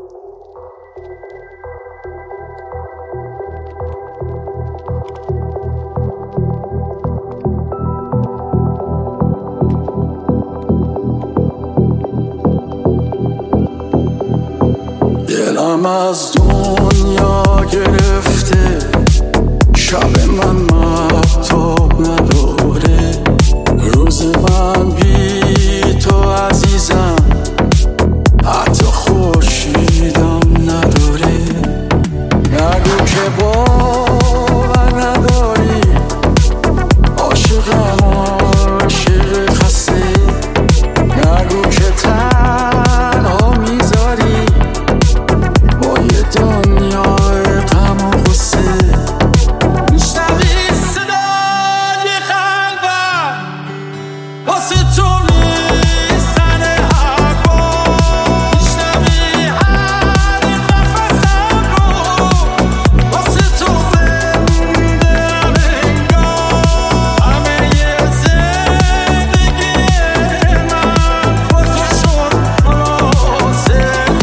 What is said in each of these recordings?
دلم از دنیا گرفته، شب من مهتاب نداره، روز من بی تو عزیزم حتی خورشیدم نداره. نگو که باور نداری، عاشقم عاشق خسته، نگو که تنها میذاری با یه دنیای غم و غصه. میشنوی صدای قلبم واسه تو میزنه هر بار، میشنوی هر نفسم رو واسه تو زنده‌ام انگار. همه زندگی من با تو شد خلاصه.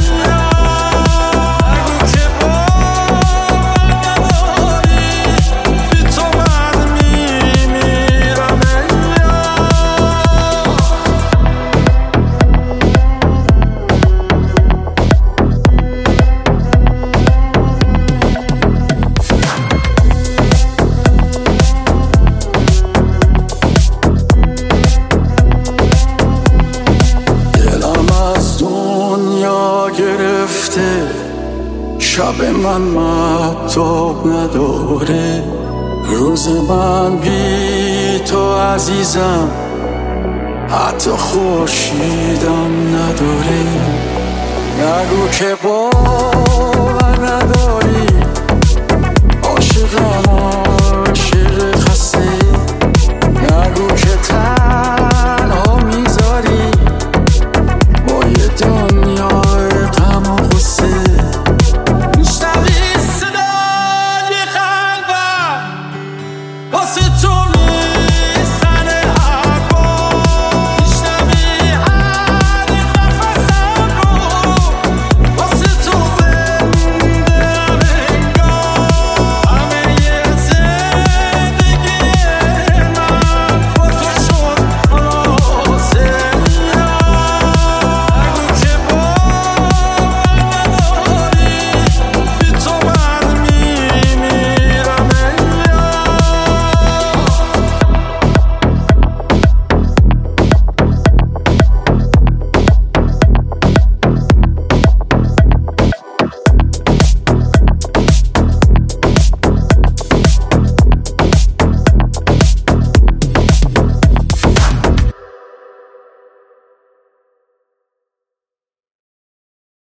نگو که باور نداری، بی تو من میمیرم دلم از دنیا گرفته، شب من مهتاب نداره، روز من بی تو عزیزم حتی خورشیدم نداره. نگو که باور نداری، عاشقم عاشق خسته، نگو که